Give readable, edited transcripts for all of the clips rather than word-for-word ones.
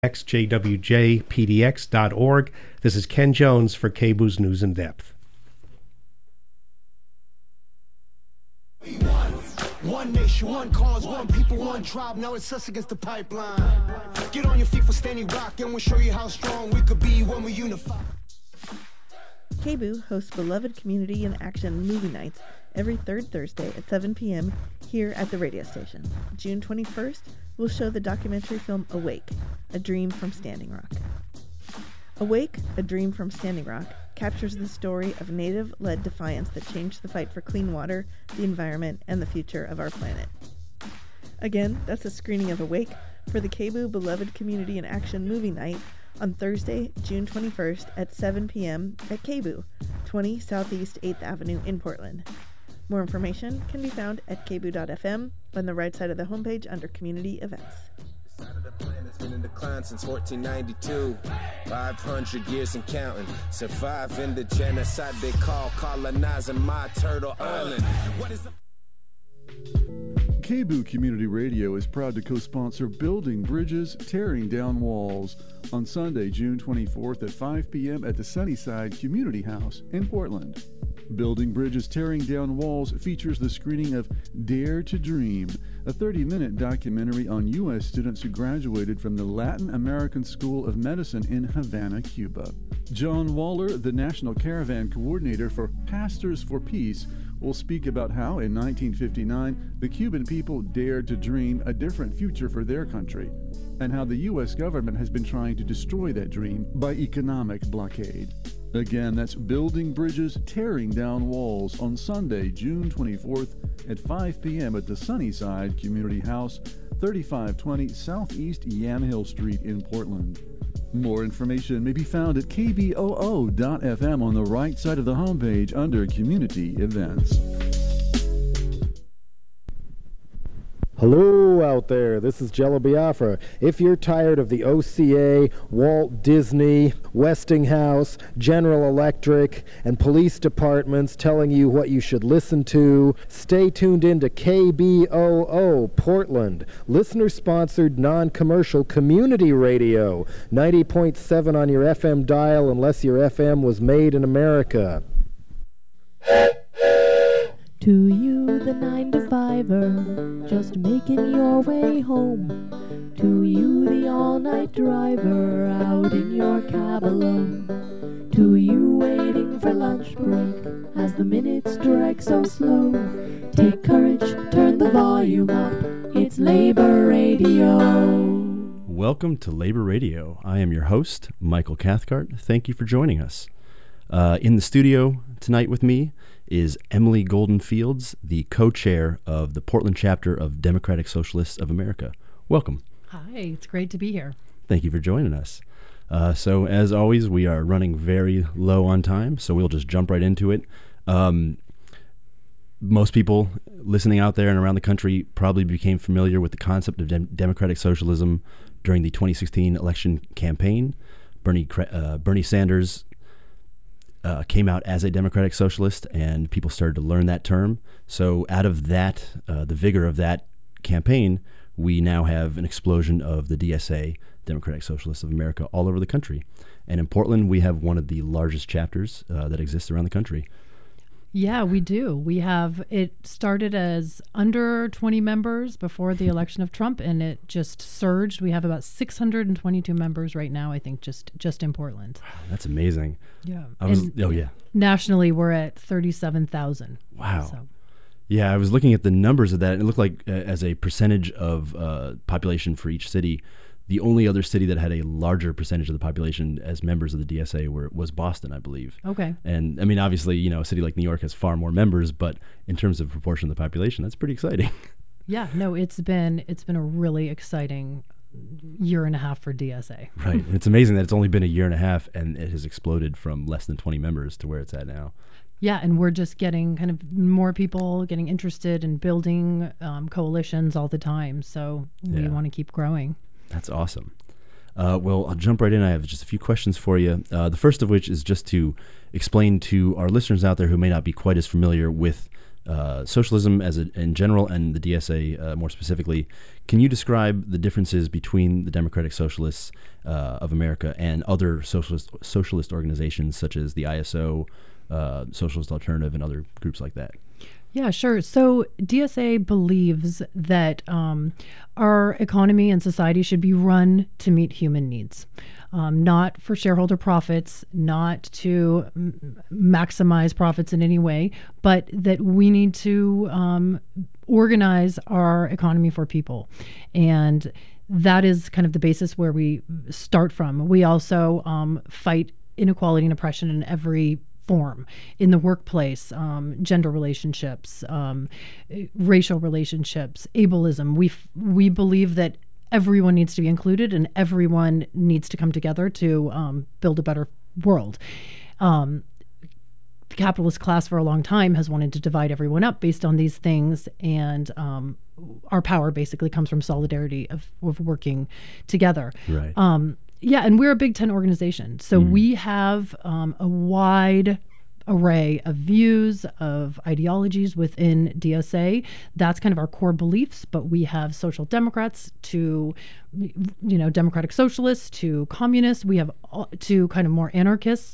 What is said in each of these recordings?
xjwjpdx.org. This is Ken Jones for KBOO's News in Depth. One nation, one cause, one people, one tribe. Now it's us against the pipeline. Get on your feet for Standing Rock, and we'll show you how strong we could be when we unify. KBOO hosts beloved community and action movie nights every third Thursday at 7 p.m. here at the radio station. June 21st, we'll show the documentary film Awake, A Dream from Standing Rock. Awake, A Dream from Standing Rock captures the story of Native-led defiance that changed the fight for clean water, the environment, and the future of our planet. Again, that's a screening of Awake for the KBOO Beloved Community and Action Movie Night on Thursday, June 21st at 7 p.m. at KBOO, 20 Southeast 8th Avenue in Portland. More information can be found at kboo.fm on the right side of the homepage under Community Events. The side of the planet's been in decline since 1492. 500 years and counting. Surviving the genocide they call colonizing my turtle island. What is the... KBOO Community Radio is proud to co-sponsor Building Bridges, Tearing Down Walls on Sunday, June 24th at 5 p.m. at the Sunnyside Community House in Portland. Building Bridges, Tearing Down Walls features the screening of Dare to Dream, a 30-minute documentary on U.S. students who graduated from the Latin American School of Medicine in Havana, Cuba. John Waller, the National Caravan Coordinator for Pastors for Peace, will speak about how, in 1959, the Cuban people dared to dream a different future for their country, and how the U.S. government has been trying to destroy that dream by economic blockade. Again, that's Building Bridges, Tearing Down Walls on Sunday, June 24th at 5 p.m. at the Sunnyside Community House, 3520 Southeast Yamhill Street in Portland. More information may be found at kboo.fm on the right side of the homepage under Community Events. Hello out there, this is Jello Biafra. If you're tired of the OCA, Walt Disney, Westinghouse, General Electric, and police departments telling you what you should listen to, stay tuned in to KBOO Portland, listener-sponsored non-commercial community radio, 90.7 on your FM dial unless your FM was made in America. To you, the 9-to-5er, just making your way home. To you, the all-night driver, out in your cab alone. To you, waiting for lunch break, as the minutes drag so slow. Take courage, turn the volume up, it's Labor Radio. Welcome to Labor Radio. I am your host, Michael Cathcart. Thank you for joining us. In the studio tonight with me is Emily Golden Fields, the co-chair of the Portland chapter of Democratic Socialists of America. Welcome. Hi, it's great to be here. Thank you for joining us. So as always, we are running very low on time, so we'll just jump right into it. Most people listening out there and around the country probably became familiar with the concept of democratic socialism during the 2016 election campaign. Bernie Sanders came out as a democratic socialist, and people started to learn that term. So out of that, the vigor of that campaign, we now have an explosion of the DSA, Democratic Socialists of America, all over the country. And in Portland, we have one of the largest chapters that exists around the country. Yeah, we do. It started as under 20 members before the election of Trump, and it just surged. We have about 622 members right now, I think, just in Portland. Wow, that's amazing. Yeah. Yeah. Nationally, we're at 37,000. Wow. So. Yeah, I was looking at the numbers of that, and it looked like as a percentage of population for each city, the only other city that had a larger percentage of the population as members of the DSA was Boston, I believe. Okay. And I mean, obviously, a city like New York has far more members, but in terms of proportion of the population, that's pretty exciting. Yeah, no, it's been a really exciting year and a half for DSA. Right. It's amazing that it's only been a year and a half and it has exploded from less than 20 members to where it's at now. Yeah, and we're just getting kind of more people getting interested in building coalitions all the time. So we want to keep growing. That's awesome. Well, I'll jump right in. I have just a few questions for you. The first of which is just to explain to our listeners out there who may not be quite as familiar with socialism in general and the DSA more specifically. Can you describe the differences between the Democratic Socialists of America and other socialist organizations such as the ISO, Socialist Alternative, and other groups like that? Yeah, sure. So DSA believes that our economy and society should be run to meet human needs, not for shareholder profits, not to maximize profits in any way, but that we need to organize our economy for people. And that is kind of the basis where we start from. We also fight inequality and oppression in every form, in the workplace, gender relationships, racial relationships, ableism. We believe that everyone needs to be included and everyone needs to come together to build a better world. The capitalist class for a long time has wanted to divide everyone up based on these things, and our power basically comes from solidarity of working together. Right. Yeah, and we're a Big Ten organization, so we have a wide array of views, of ideologies within DSA. That's kind of our core beliefs, but we have social democrats to, democratic socialists to communists. We have to kind of more anarchists.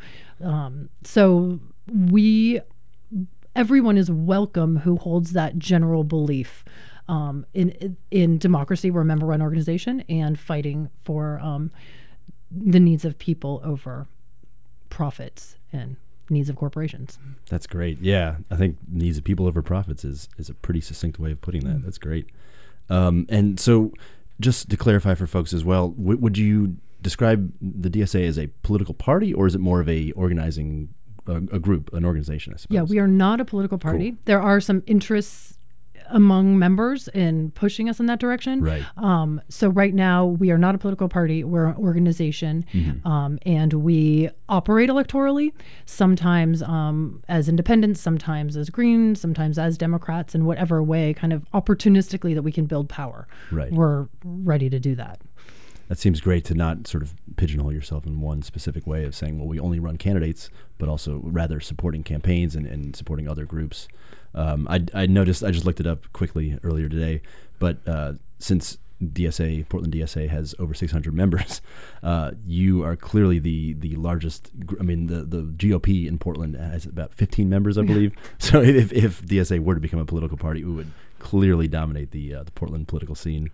So everyone is welcome who holds that general belief. In democracy, we're a member-run organization and fighting for the needs of people over profits and needs of corporations. That's great. Yeah, I think needs of people over profits is a pretty succinct way of putting that. That's great. And so just to clarify for folks as well, would you describe the DSA as a political party, or is it more of a organizing a group, an organization, I suppose? Yeah, we are not a political party. Cool. There are some interests among members in pushing us in that direction. Right. So right now we are not a political party. We're an organization, and we operate electorally, sometimes as independents, sometimes as Greens, sometimes as Democrats, in whatever way, kind of opportunistically that we can build power. Right. We're ready to do that. That seems great, to not sort of pigeonhole yourself in one specific way of saying, well, we only run candidates, but also rather supporting campaigns and supporting other groups. I noticed, I just looked it up quickly earlier today, but since Portland DSA has over 600 members, you are clearly the largest. The GOP in Portland has about 15 members, I believe. So if DSA were to become a political party, we would clearly dominate the Portland political scene.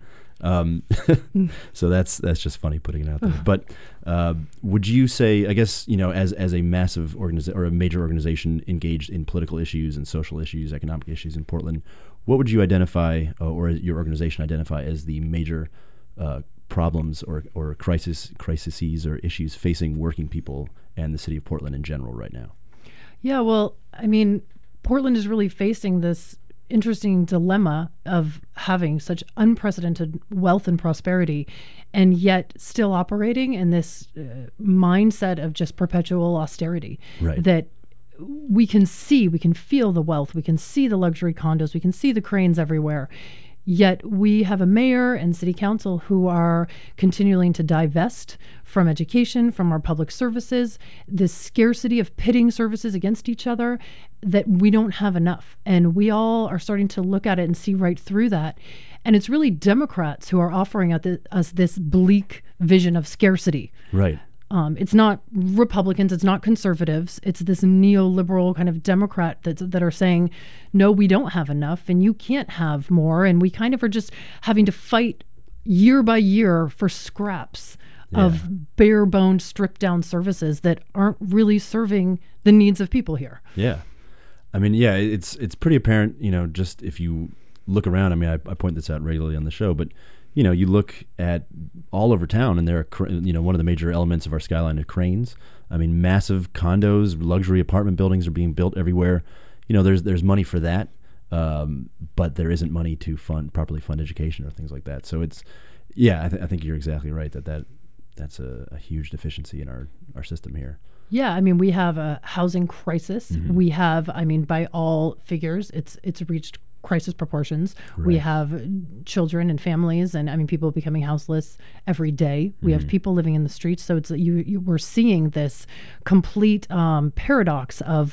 So that's just funny putting it out there. But would you say, I guess, as a massive organization or a major organization engaged in political issues and social issues, economic issues in Portland, what would you identify or your organization identify as the major problems or crises or issues facing working people and the city of Portland in general right now? Yeah, well, Portland is really facing this interesting dilemma of having such unprecedented wealth and prosperity and yet still operating in this mindset of just perpetual austerity. Right. That we can feel the wealth, we can see the luxury condos, we can see the cranes everywhere. Yet we have a mayor and city council who are continuing to divest from education, from our public services, this scarcity of pitting services against each other, that we don't have enough. And we all are starting to look at it and see right through that. And it's really Democrats who are offering us this bleak vision of scarcity. Right. It's not Republicans, it's not conservatives, it's this neoliberal kind of Democrat that are saying, no, we don't have enough and you can't have more. And we kind of are just having to fight year by year for scraps of bare bones, stripped down services that aren't really serving the needs of people here. Yeah. It's pretty apparent, just if you look around. I point this out regularly on the show, but you look at all over town, and there are, one of the major elements of our skyline are cranes. Massive condos, luxury apartment buildings are being built everywhere. There's money for that, but there isn't money to properly fund education or things like that. So it's, I think you're exactly right that's a huge deficiency in our system here. Yeah, we have a housing crisis. Mm-hmm. We have, by all figures, it's reached crisis proportions. Right. We have children and families, and people becoming houseless every day. We have people living in the streets. So it's we're seeing this complete paradox of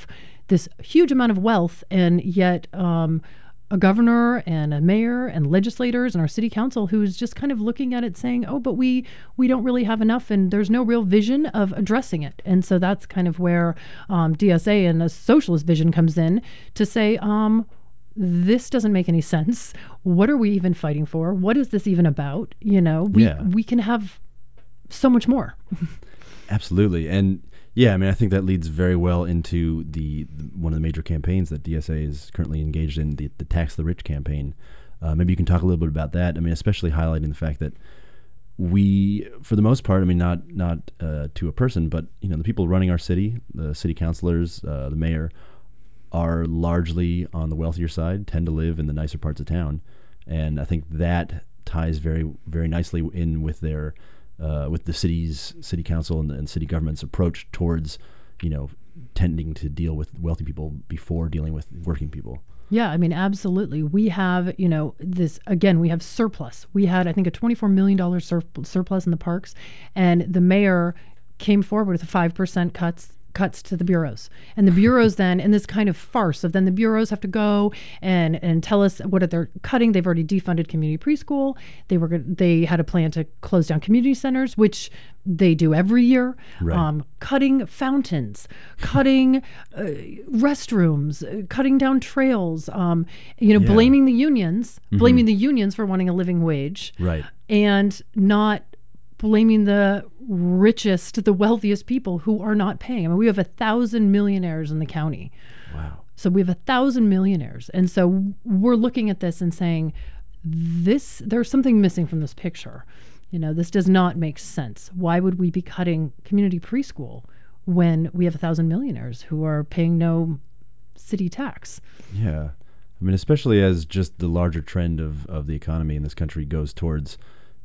this huge amount of wealth, and yet a governor and a mayor and legislators and our city council who's just kind of looking at it saying, oh, but we don't really have enough, and there's no real vision of addressing it. And so that's kind of where DSA and a socialist vision comes in to say, this doesn't make any sense. What are we even fighting for? What is this even about? We can have so much more. Absolutely. And yeah, I mean, I think that leads very well into the one of the major campaigns that DSA is currently engaged in, the Tax the Rich campaign. Maybe you can talk a little bit about that. I mean, especially highlighting the fact that we, for the most part, I mean, not to a person, but the people running our city, the city councilors, the mayor, are largely on the wealthier side, tend to live in the nicer parts of town, and I think that ties very, very nicely in with their with the city council and city government's approach towards, tending to deal with wealthy people before dealing with working people. Yeah, I mean, absolutely. We have, this, again, we have surplus. We had, I think, a $24 million surplus in the parks, and the mayor came forward with 5% cuts to the bureaus. And the bureaus then, in this kind of farce of then the bureaus have to go and tell us what they're cutting. They've already defunded community preschool. They had a plan to close down community centers, which they do every year. Right. Cutting fountains, cutting restrooms, cutting down trails, blaming the unions, blaming the unions for wanting a living wage. Right. And not blaming the richest, the wealthiest people who are not paying. I mean, we have 1,000 millionaires in the county. Wow. So we have 1,000 millionaires. And so we're looking at this and saying, there's something missing from this picture. This does not make sense. Why would we be cutting community preschool when we have 1,000 millionaires who are paying no city tax? Yeah. I mean, especially as just the larger trend of the economy in this country goes towards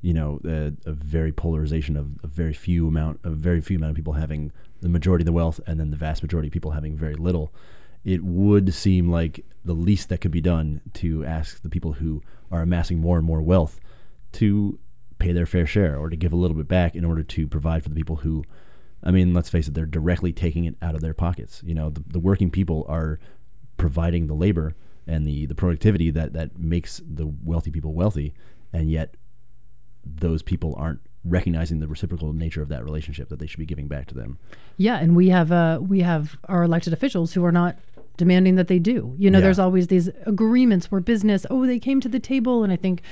a very polarization of a very few amount of people having the majority of the wealth, and then the vast majority of people having very little. It would seem like the least that could be done to ask the people who are amassing more and more wealth to pay their fair share, or to give a little bit back in order to provide for the people who, I mean, let's face it, they're directly taking it out of their pockets. The working people are providing the labor and the productivity that makes the wealthy people wealthy, and yet those people aren't recognizing the reciprocal nature of that relationship, that they should be giving back to them. Yeah, and we have our elected officials who are not demanding that they do. There's always these agreements where business, they came to the table, and I think,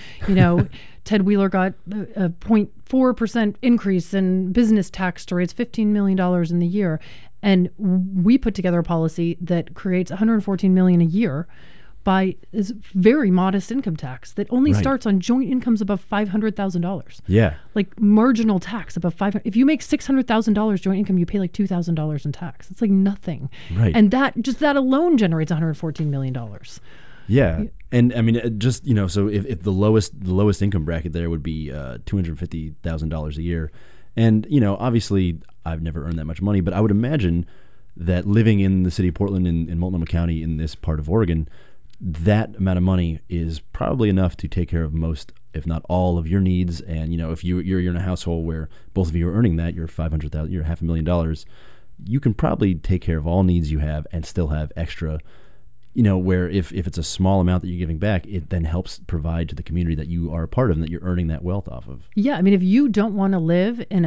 Ted Wheeler got a 0.4% increase in business tax to raise $15 million in the year, and we put together a policy that creates $114 million a year by this very modest income tax that only starts on joint incomes above $500,000. Yeah. Like marginal tax above $500,000. If you make $600,000 joint income, you pay like $2,000 in tax. It's like nothing. Right. And that alone generates $114 million. Yeah. And I mean, just, so if the lowest income bracket there would be $250,000 a year. And, obviously I've never earned that much money, but I would imagine that living in the city of Portland in Multnomah County in this part of Oregon, that amount of money is probably enough to take care of most, if not all, of your needs. And if you're in a household where both of you are earning that, you're $500,000, you're $500,000, you can probably take care of all needs you have and still have extra. Where if it's a small amount that you're giving back, it then helps provide to the community that you are a part of and that you're earning that wealth off of. Yeah, I mean, if you want to live in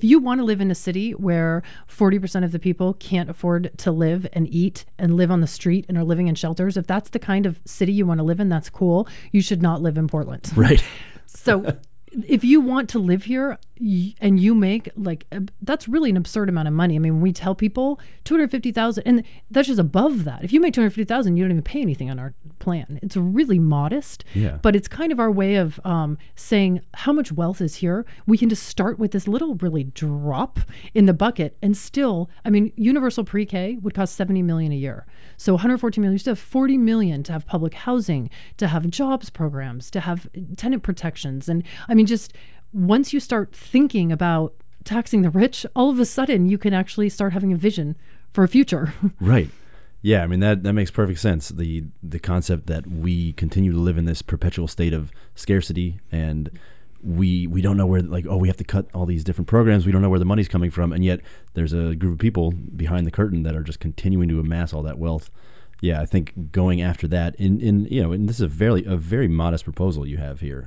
a city where 40% of the people can't afford to live and eat and live on the street and are living in shelters, if that's the kind of city you want to live in, that's cool. You should not live in Portland. Right. So if you want to live here and you make that's really an absurd amount of money. I mean, when we tell people $250,000, and that's just above that. If you make $250,000, you don't even pay anything on our plan. It's really modest, but it's kind of our way of saying how much wealth is here. We can just start with this little really drop in the bucket, and still, I mean, universal pre-K would cost $70 million a year. So $114 million, you still have $40 million to have public housing, to have jobs programs, to have tenant protections, and I mean, just once you start thinking about taxing the rich, all of a sudden you can actually start having a vision for a future. Right. Yeah, I mean, that makes perfect sense. The concept that we continue to live in this perpetual state of scarcity, and we don't know where, like, we have to cut all these different programs. We don't know where the money's coming from, and yet there's a group of people behind the curtain that are just continuing to amass all that wealth. Yeah, I think going after that and this is a very modest proposal you have here.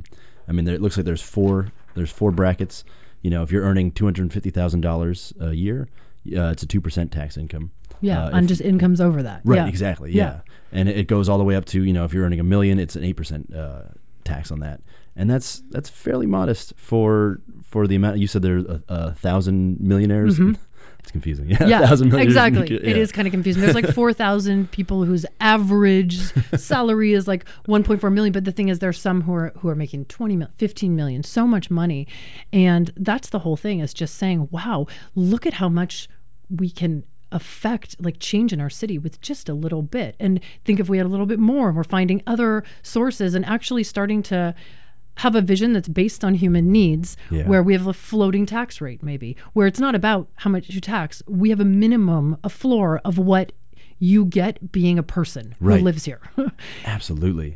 I mean, it looks like there's four brackets. If you're earning $250,000 a year, it's a 2% tax income. Yeah, on just incomes over that. Right, yeah. Exactly. Yeah. And it goes all the way up to, if you're earning $1 million, it's an 8% tax on that. And that's fairly modest for the amount. You said there's 1,000 millionaires. Mm-hmm. It's confusing. Yeah, 1,000 millionaires. Exactly. It is kind of confusing. There's like 4,000 people whose average salary is like 1.4 million. But the thing is, there's some who are making 20 million, 15 million, so much money. And that's the whole thing, is just saying, wow, look at how much we can affect, like, change in our city with just a little bit. And think if we had a little bit more, and we're finding other sources and actually starting to have a vision that's based on human needs, where we have a floating tax rate, maybe, where it's not about how much you tax. We have a minimum, a floor of what you get being a person who lives here. Absolutely.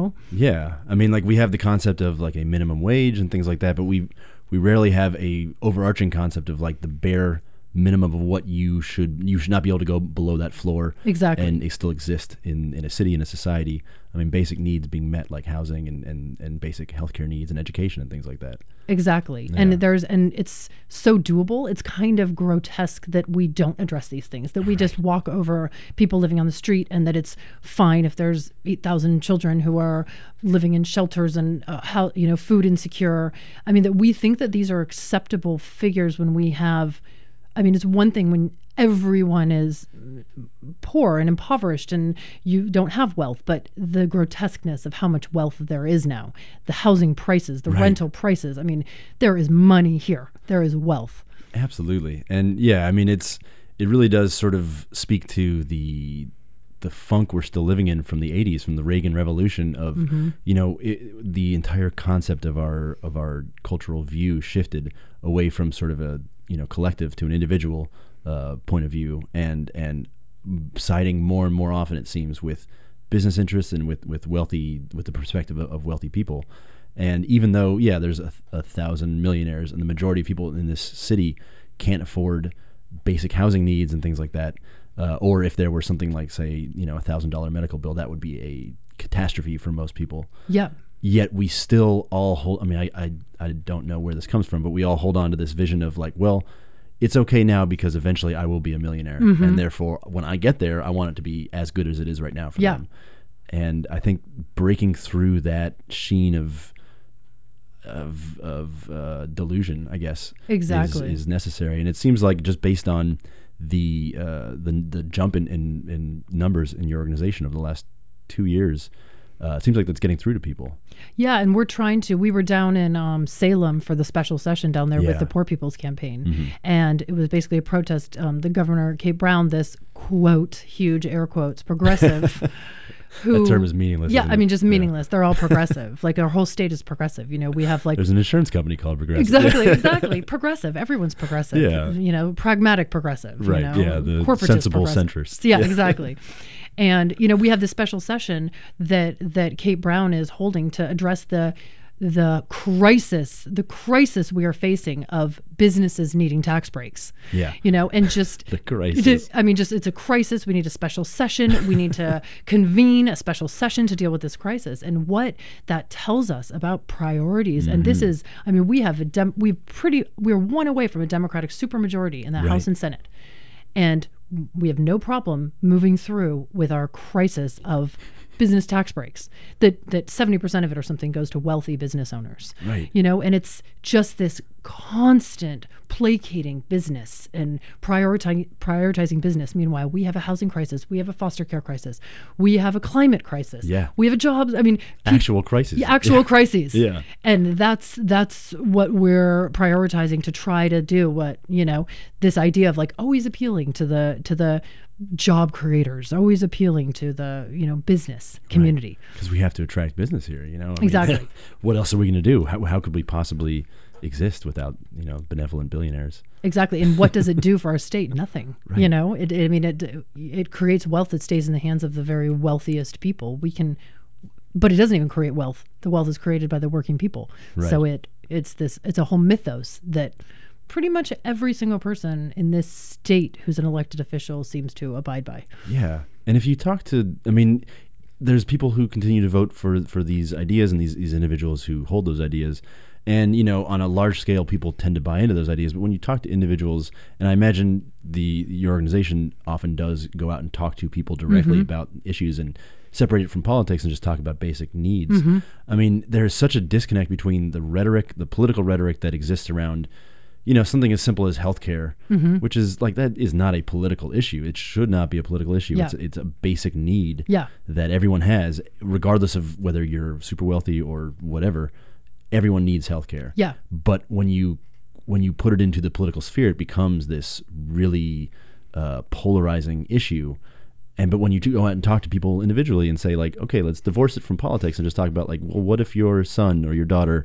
Yeah. I mean, like, we have the concept of like a minimum wage and things like that, but we rarely have a overarching concept of like the bare minimum of what you should not be able to go below that floor. Exactly. And still exist in a city, in a society. I mean, basic needs being met, like housing and basic healthcare needs and education and things like that. Exactly. Yeah. And it's so doable. It's kind of grotesque that we don't address these things, that we just walk over people living on the street, and that it's fine if there's 8,000 children who are living in shelters and food insecure. I mean, that we think that these are acceptable figures when we have, I mean, it's one thing when everyone is poor and impoverished and you don't have wealth, but the grotesqueness of how much wealth there is now, the housing prices, the rental prices. I mean, there is money here. There is wealth. Absolutely. And yeah, I mean, it really does sort of speak to the funk we're still living in from the 80s, from the Reagan Revolution of, the entire concept of our cultural view shifted away from sort of a, collective to an individual point of view, and siding more and more often, it seems, with business interests and with the perspective of wealthy people. And even though, there's 1,000 millionaires, and the majority of people in this city can't afford basic housing needs and things like that, or if there were something like, say, $1,000 medical bill, that would be a catastrophe for most people. Yeah. Yet we still all hold, I mean, I don't know where this comes from, but we all hold on to this vision of like, well, it's okay now because eventually I will be a millionaire. Mm-hmm. And therefore, when I get there, I want it to be as good as it is right now for them. And I think breaking through that sheen of delusion, I guess, exactly, is necessary. And it seems like, just based on the jump in numbers in your organization over the last 2 years, it seems like that's getting through to people. Yeah, and we were down in Salem for the special session down there with the Poor People's Campaign. Mm-hmm. And it was basically a protest. The governor, Kate Brown, this quote, huge air quotes, progressive. That term is meaningless. Yeah, I mean, just meaningless. They're all progressive. Like, our whole state is progressive. We have like... There's an insurance company called Progressive. Exactly. Progressive. Everyone's progressive. Yeah. Pragmatic progressive. Right, the sensible centrists. Yeah, exactly. And, we have this special session that Kate Brown is holding to address the crisis we are facing of businesses needing tax breaks. Yeah. And just the crisis. It's a crisis. We need a special session. We need to convene a special session to deal with this crisis. And what that tells us about priorities. Mm-hmm. And this is, we're one away from a Democratic supermajority in the House and Senate. And we have no problem moving through with our crisis of business tax breaks, that 70% of it or something goes to wealthy business owners. Right. And it's just this constant placating business and prioritizing business. Meanwhile, we have a housing crisis. We have a foster care crisis. We have a climate crisis. Yeah. We have a jobs. I mean, actual crises. Yeah, actual crises. Yeah. And that's what we're prioritizing to try to do. What, this idea of like always appealing to the job creators, always appealing to the business community, because we have to attract business here. Exactly. What else are we going to do? How could we possibly exist without benevolent billionaires? Exactly. And what does it do for our state? Nothing. Right. It creates wealth that stays in the hands of the very wealthiest people. We can but it doesn't even create wealth. The wealth is created by the working people. Right. So it's a whole mythos that pretty much every single person in this state who's an elected official seems to abide by. Yeah. And if you talk to, I mean, there's people who continue to vote for these ideas and these individuals who hold those ideas. And, you know, on a large scale, people tend to buy into those ideas. But when you talk to individuals, and I imagine your organization often does go out and talk to people directly about issues and separate it from politics and just talk about basic needs. I mean, there's such a disconnect between the rhetoric, the political rhetoric that exists around, you know, something as simple as healthcare, which is like, that is not a political issue. It should not be a political issue. Yeah. It's a basic need Yeah. that everyone has, regardless of whether you're super wealthy or whatever. Everyone needs healthcare. Yeah. But when you put it into the political sphere, it becomes this really polarizing issue. But when you do go out and talk to people individually and say, like, okay, let's divorce it from politics and just talk about, like, well, what if your son or your daughter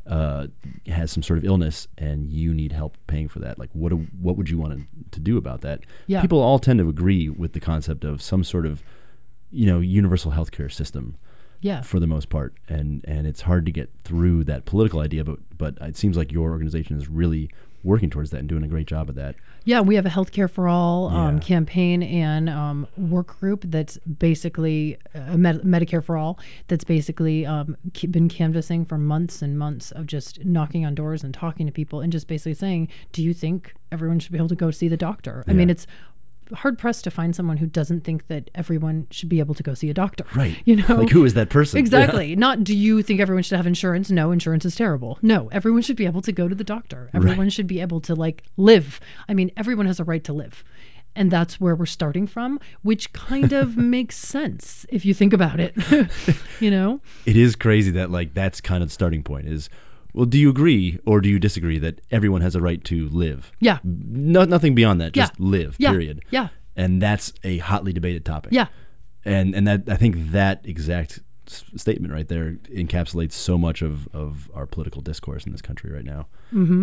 has some sort of illness and you need help paying for that? Like, what would you want to do about that? Yeah. People all tend to agree with the concept of some sort of, you know, universal healthcare system. Yeah. For the most part, and it's hard to get through that political idea, but it seems like your organization is really working towards that and doing a great job of that. Yeah, we have a Healthcare for All Yeah. campaign and work group that's basically Medicare for All. That's basically been canvassing for months and months of just knocking on doors and talking to people and just basically saying, do you think everyone should be able to go see the doctor? I mean, it's hard pressed to find someone who doesn't think that everyone should be able to go see a doctor. Right. You know, like, who is that person? Exactly. Not, do you think everyone should have insurance? No, insurance is terrible. No, everyone should be able to go to the doctor. Everyone should be able to, like, live. I mean, everyone has a right to live. And that's where we're starting from, which kind of makes sense if you think about it. You know? It is crazy that, like, that's kind of the starting point is, well, do you agree or do you disagree that everyone has a right to live? Yeah. Nothing beyond that, just live, Yeah. period. Yeah. And that's a hotly debated topic. Yeah. And that, I think that exact statement right there encapsulates so much of our political discourse in this country right now.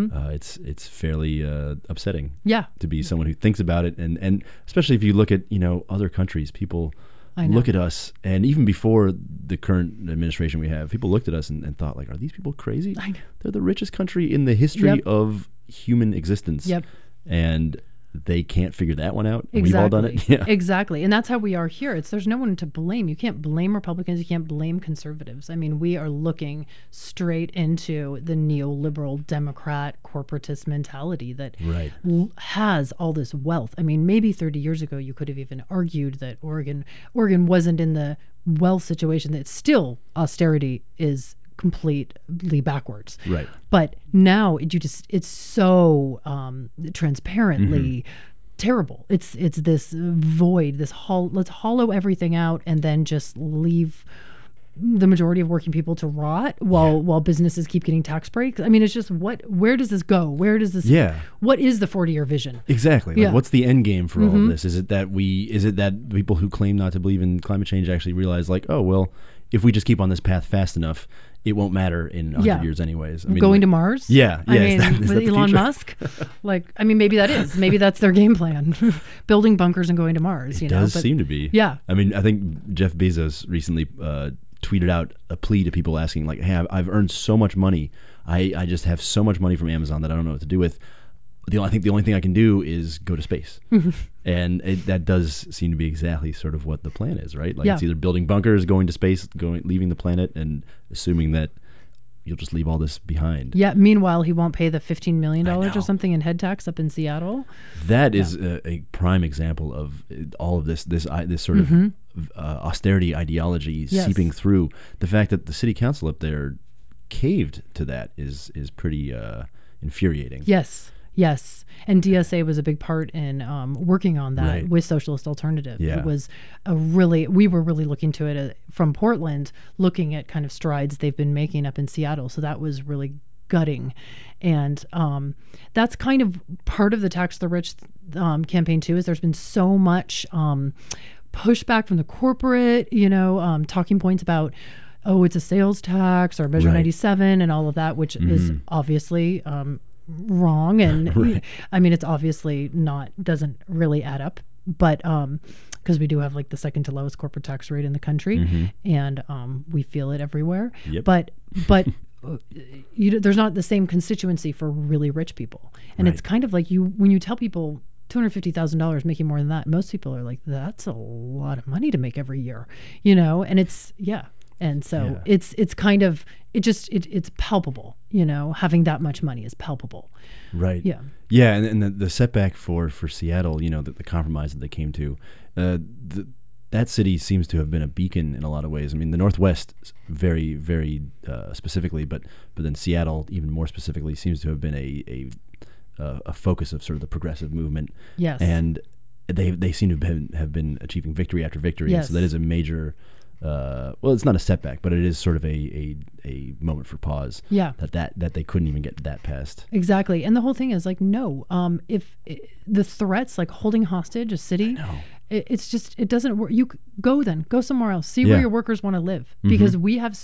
It's fairly upsetting. Yeah. To be someone who thinks about it, and especially if you look at, you know, other countries, people look at us, and even before the current administration we have, people looked at us and thought, like, are these people crazy? I know. They're the richest country in the history Yep. of human existence. Yep. And they can't figure that one out. Exactly. We've all done it. Yeah. Exactly. And that's how we are here. There's no one to blame. You can't blame Republicans. You can't blame conservatives. I mean, we are looking straight into the neoliberal Democrat corporatist mentality that Right. has all this wealth. I mean, maybe 30 years ago, you could have even argued that Oregon wasn't in the wealth situation that still austerity is completely backwards. Right. But now it's so transparently terrible. It's this void, let's hollow everything out and then just leave the majority of working people to rot while businesses keep getting tax breaks. I mean, it's just where does this go? Where does this what is the 40-year vision? Exactly. Like, Yeah. what's the end game for all of this? Is it that people who claim not to believe in climate change actually realize, like, oh, well, if we just keep on this path fast enough, it won't matter in 100 years anyways. I mean, Going to Mars? Yeah. I mean, is that with the Elon future? Musk? Maybe that is. Maybe that's their game plan. Building bunkers and going to Mars. It does seem to be. Yeah. I mean, I think Jeff Bezos recently tweeted out a plea to people asking, like, hey, I've earned so much money. I just have so much money from Amazon that I don't know what to do with. I think the only thing I can do is go to space. And that does seem to be exactly sort of what the plan is, right? Like, it's either building bunkers, going to space, leaving the planet, and assuming that you'll just leave all this behind. Yeah. Meanwhile, he won't pay the $15 million I or know. something in head tax up in Seattle. That is a prime example of all of this sort of austerity ideology seeping through. The fact that the city council up there caved to that is pretty infuriating. Yes. And DSA was a big part in working on that with Socialist Alternative. Yeah. It was we were really looking to it from Portland, looking at kind of strides they've been making up in Seattle. So that was really gutting. And that's kind of part of the Tax the Rich campaign too, is there's been so much pushback from the corporate, talking points about, oh, it's a sales tax or Measure 97 and all of that, which is obviously wrong. And I mean, it's obviously doesn't really add up. But because we do have like the second to lowest corporate tax rate in the country, and we feel it everywhere. Yep. But there's not the same constituency for really rich people, and it's kind of like when you tell people $250,000 making more than that, most people are like, that's a lot of money to make every year, and it's and so it's kind of it's palpable, having that much money is palpable. Right. Yeah. Yeah, and the setback for Seattle, the compromise that they came to, that city seems to have been a beacon in a lot of ways. I mean, the Northwest very, very specifically, but then Seattle even more specifically seems to have been a focus of sort of the progressive movement. Yes. And they seem to have been achieving victory after victory. Yes. And so that is a major, well, it's not a setback, but it is sort of a moment for pause. Yeah. That they couldn't even get that passed. Exactly. And the whole thing is like, no, if the threats, like holding hostage a city, it's just, it doesn't work. You go somewhere else, see where your workers want to live, because we have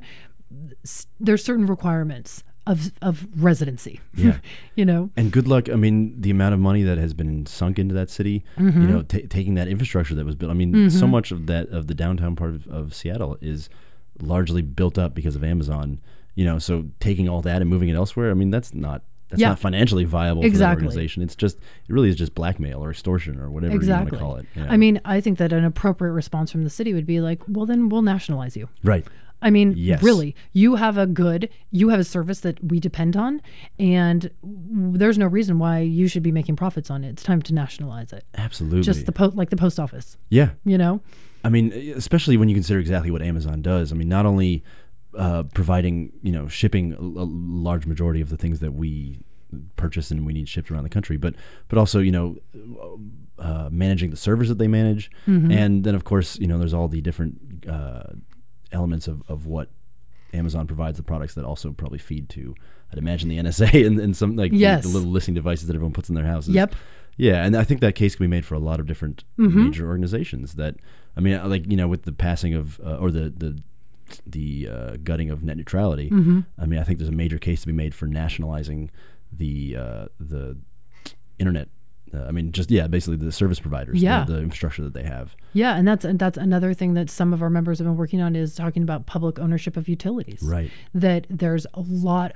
there's certain requirements of residency. Yeah. And good luck. I mean, the amount of money that has been sunk into that city, taking that infrastructure that was built. I mean, so much of the downtown part of Seattle is largely built up because of Amazon. So taking all that and moving it elsewhere, I mean, that's not financially viable for that organization. It really is just blackmail or extortion or whatever you want to call it. I mean, I think that an appropriate response from the city would be like, well, then we'll nationalize you. Right. I mean, really, you have a service that we depend on, and there's no reason why you should be making profits on it. It's time to nationalize it. Absolutely. Just like the post office. Yeah. I mean, especially when you consider exactly what Amazon does. I mean, not only providing, shipping a large majority of the things that we purchase and we need shipped around the country, but also, managing the servers that they manage. And then, of course, there's all the different elements of what Amazon provides, the products that also probably feed to, I'd imagine, the NSA and some the little listening devices that everyone puts in their houses. Yep. Yeah, and I think that case can be made for a lot of different major organizations. That, I mean, with the passing of or the gutting of net neutrality. I mean, I think there's a major case to be made for nationalizing the internet. Basically the service providers, the infrastructure that they have. Yeah, and that's another thing that some of our members have been working on, is talking about public ownership of utilities. Right. That there's a lot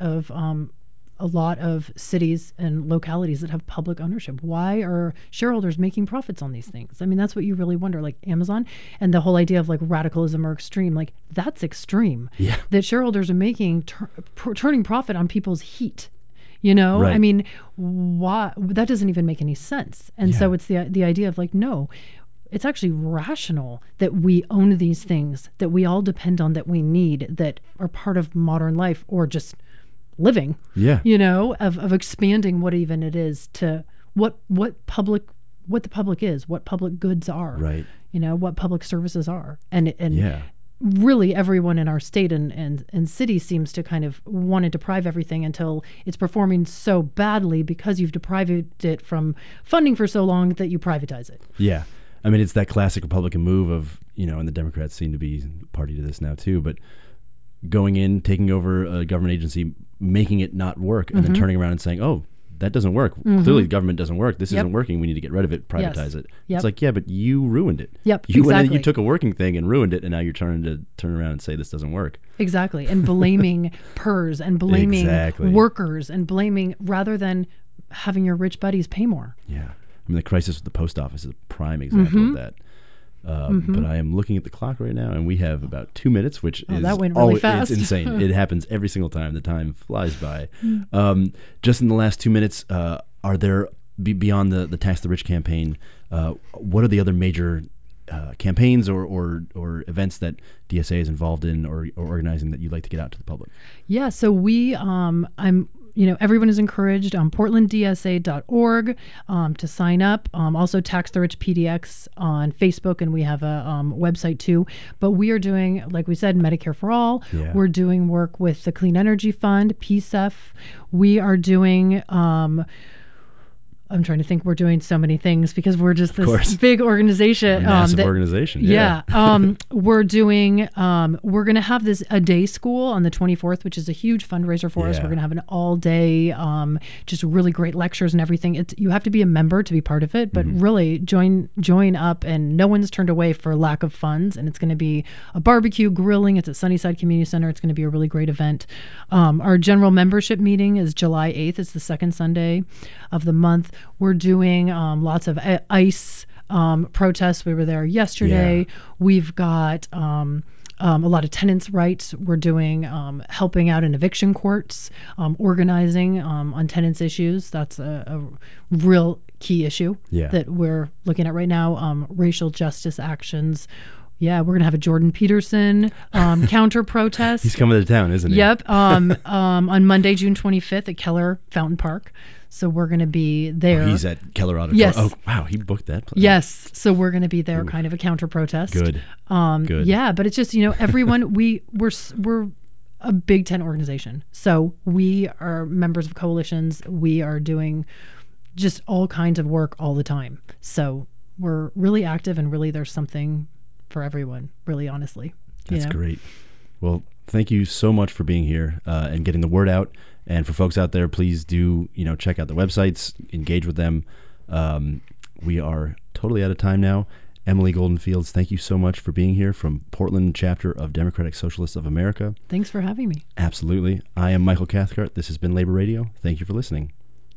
of cities and localities that have public ownership. Why are shareholders making profits on these things? I mean, that's what you really wonder. Like Amazon and the whole idea of like radicalism or extreme, like that's extreme. Yeah. That shareholders are making turning profit on people's heat. Right. I mean, why? That doesn't even make any sense. And so it's the idea of like, no, it's actually rational that we own these things that we all depend on, that we need, that are part of modern life, or just living. Yeah. Of expanding what even it is to what the public is, what public goods are. Right. What public services are, and really everyone in our state and city seems to kind of want to deprive everything until it's performing so badly because you've deprived it from funding for so long that you privatize it. Yeah. I mean, it's that classic Republican move of, and the Democrats seem to be party to this now too, but going in, taking over a government agency, making it not work, and then turning around and saying, oh, that doesn't work. Clearly the government doesn't work. This isn't working. We need to get rid of it, privatize it. Yep. It's like, yeah, but you ruined it. Yep, you exactly. went in, you took a working thing and ruined it, and now you're trying to turn around and say this doesn't work. Exactly. And blaming PERS and blaming workers and blaming, rather than having your rich buddies pay more. Yeah. I mean, the crisis with the post office is a prime example of that. But I am looking at the clock right now, and we have about 2 minutes, which is that went really fast. It's insane. It happens every single time. The time flies by. Just in the last 2 minutes, are there, beyond the Tax the Rich campaign, what are the other major campaigns or events that DSA is involved in or organizing that you'd like to get out to the public? Yeah, so we, everyone is encouraged on portlanddsa.org to sign up. Also Tax the Rich PDX on Facebook, and we have a website too. But we are doing, like we said, Medicare for All. Yeah. We're doing work with the Clean Energy Fund, PSEF. We are doing I'm trying to think. We're doing so many things because we're just this course. big organization. Massive organization. Yeah. We're doing, we're going to have a day school on the 24th, which is a huge fundraiser for us. We're going to have an all day, just really great lectures and everything. You have to be a member to be part of it, but really join up, and no one's turned away for lack of funds. And it's going to be a barbecue, grilling. It's at Sunnyside Community Center. It's going to be a really great event. Our general membership meeting is July 8th. It's the second Sunday of the month. We're doing lots of ICE protests. We were there yesterday. Yeah. We've got a lot of tenants' rights. We're doing helping out in eviction courts, organizing on tenants' issues. That's a real key issue that we're looking at right now. Racial justice actions. Yeah, we're going to have a Jordan Peterson counter protest. He's coming to town, isn't he? Yep. On Monday, June 25th at Keller Fountain Park. So we're going to be there. Oh, he's at Keller Auditorium. Yes. Oh, wow. He booked that place. Yes. So we're going to be there, kind of a counter protest. Good. Good. Yeah, but it's just, everyone, we're a big tent organization. So we are members of coalitions. We are doing just all kinds of work all the time. So we're really active, and really there's something for everyone, really, honestly. That's great. Well, thank you so much for being here and getting the word out. And for folks out there, please do, check out the websites, engage with them. We are totally out of time now. Emily Goldenfields, thank you so much for being here from Portland chapter of Democratic Socialists of America. Thanks for having me. Absolutely. I am Michael Cathcart. This has been Labor Radio. Thank you for listening.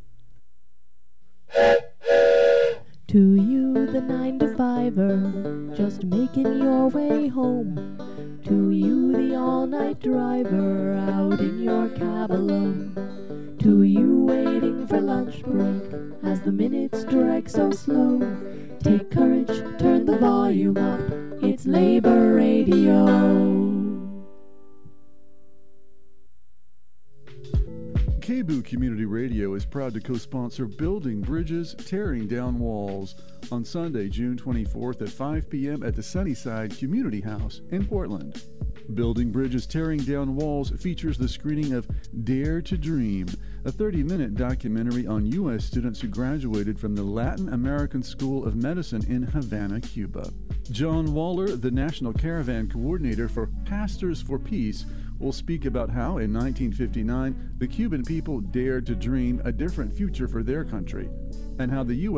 To you, the 9-to-5er, just making your way home. To you, the all-night driver, out in your cab alone. To you, waiting for lunch break, as the minutes drag so slow. Take courage, turn the volume up, it's Labor Radio. KBOO Community Radio is proud to co-sponsor Building Bridges, Tearing Down Walls on Sunday, June 24th at 5 p.m. at the Sunnyside Community House in Portland. Building Bridges, Tearing Down Walls features the screening of Dare to Dream, a 30-minute documentary on U.S. students who graduated from the Latin American School of Medicine in Havana, Cuba. John Waller, the National Caravan Coordinator for Pastors for Peace, will speak about how, in 1959, the Cuban people dared to dream a different future for their country, and how the U.S.